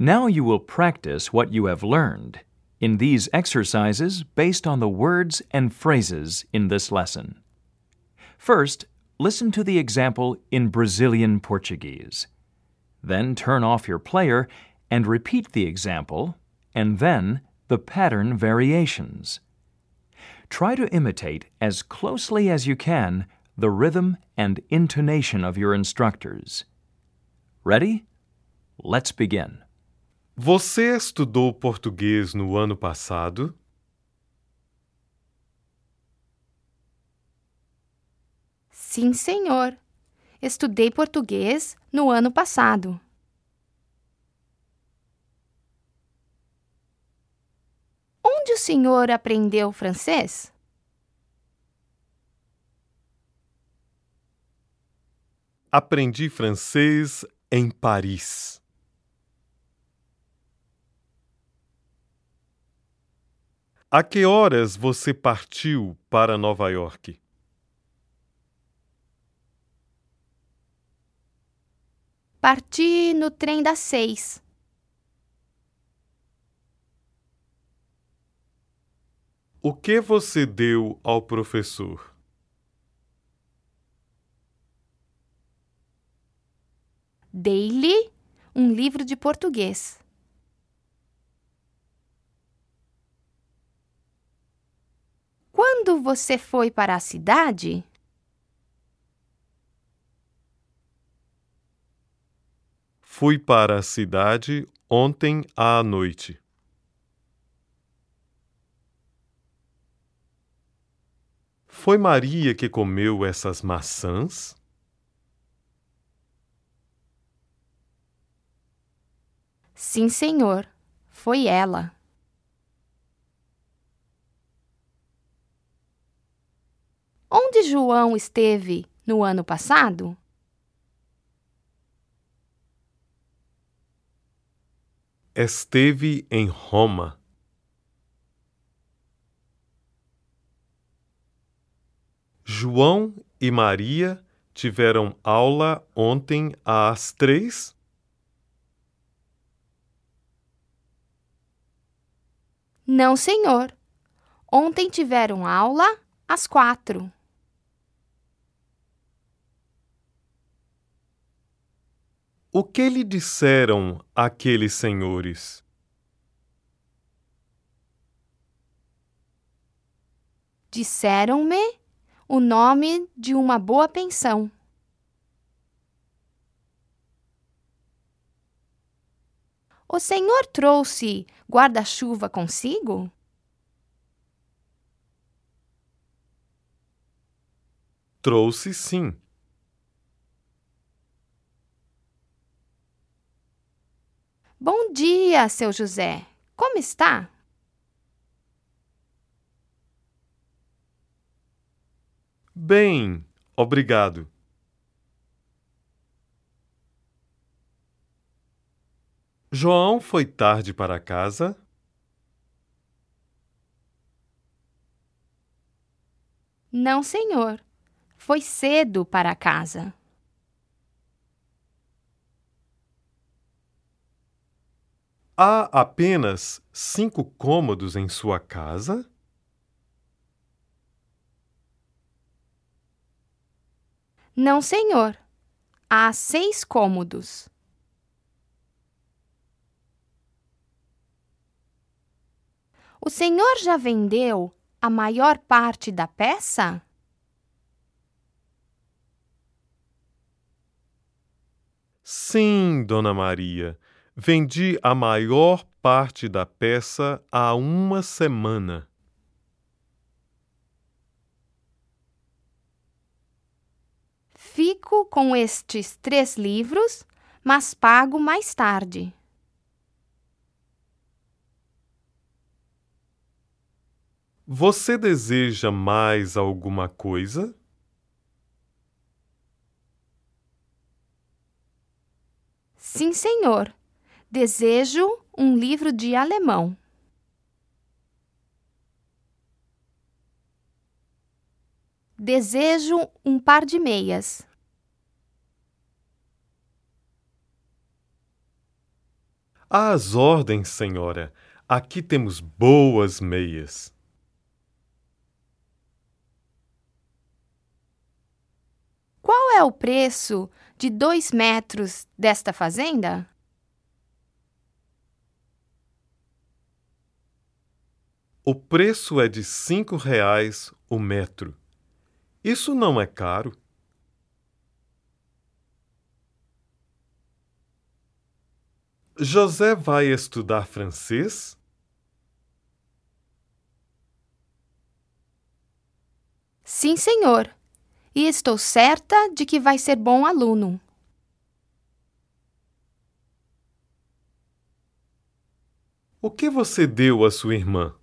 Now you will practice what you have learned in these exercises based on the words and phrases in this lesson. First, listen to the example in Brazilian Portuguese. Then turn off your player and repeat the example, and then the pattern variations. Try to imitate as closely as you can the rhythm and intonation of your instructors. Ready? Let's begin. Você estudou português no ano passado? Sim, senhor. Estudei português no ano passado. Onde o senhor aprendeu francês? Aprendi francês em Paris. A que horas você partiu para Nova York? Parti no trem das 6. O que você deu ao professor? Dei-lhe um livro de português. Quando você foi para a cidade? Fui para a cidade ontem à noite. Foi Maria que comeu essas maçãs? Sim, senhor. Foi ela. Onde João esteve no ano passado? Esteve em Roma. João e Maria tiveram aula ontem às 3? Não, senhor. Ontem tiveram aula às 4. O que lhe disseram aqueles senhores? Disseram-me o nome de uma boa pensão. O senhor trouxe guarda-chuva consigo? Trouxe sim. Bom dia, seu José. Como está? Bem, obrigado. João foi tarde para casa? Não, senhor. Foi cedo para casa. Há apenas 5 cômodos em sua casa? Não, senhor. Há 6 cômodos. O senhor já vendeu a maior parte da peça? Sim, Dona Maria. Vendi a maior parte da peça há 1 semana. Fico com estes 3 livros, mas pago mais tarde. Você deseja mais alguma coisa? Sim, senhor. Desejo um livro de alemão. Desejo um par de meias. Às ordens, senhora. Aqui temos boas meias. Qual é o preço de 2 metros desta fazenda? O preço é de R$ 5 o metro. Isso não é caro. José vai estudar francês? Sim, senhor. E estou certa de que vai ser bom aluno. O que você deu à sua irmã?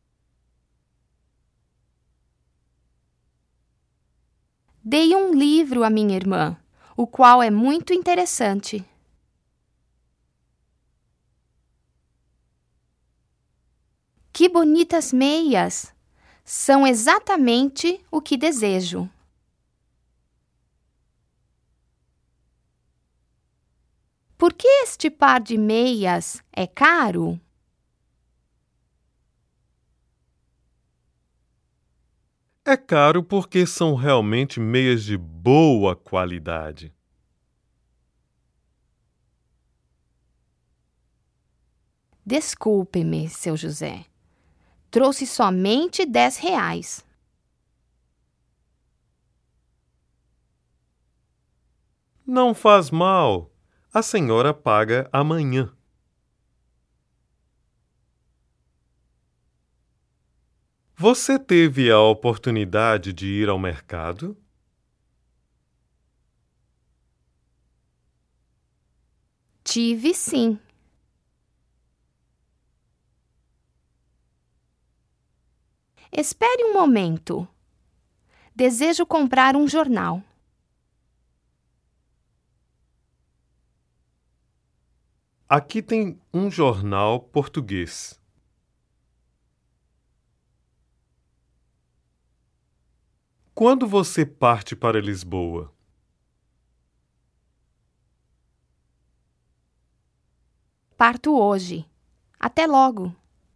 Dei um livro à minha irmã, o qual é muito interessante. Que bonitas meias! São exatamente o que desejo. Por que este par de meias é caro? É caro porque são realmente meias de boa qualidade. Desculpe-me, seu José. Trouxe somente R$ 10. Não faz mal. A senhora paga amanhã. Você teve a oportunidade de ir ao mercado? Tive sim. Espere um momento. Desejo comprar um jornal. Aqui tem um jornal português. Quando você parte para Lisboa? Parto hoje. Até logo.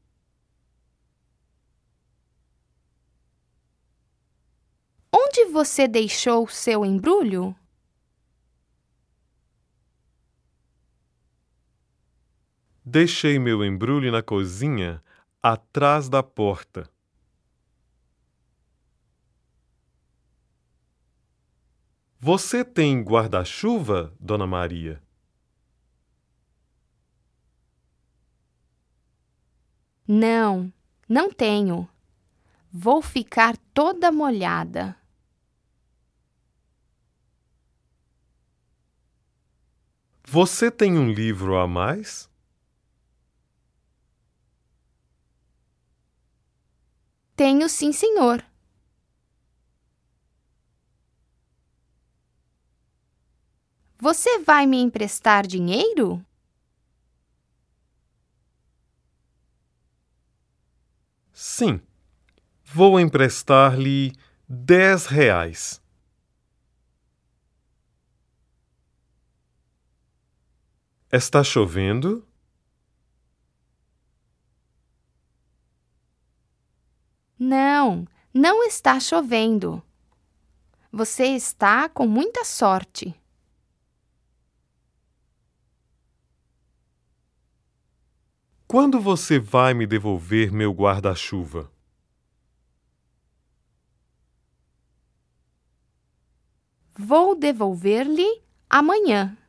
Onde você deixou seu embrulho? Deixei meu embrulho na cozinha, atrás da porta. Você tem guarda-chuva, Dona Maria? Não, não tenho. Vou ficar toda molhada. Você tem um livro a mais? Tenho sim, senhor. Você vai me emprestar dinheiro? Sim. Vou emprestar-lhe R$ 10. Está chovendo? Não, não está chovendo. Você está com muita sorte. Quando você vai me devolver meu guarda-chuva? Vou devolver-lhe amanhã.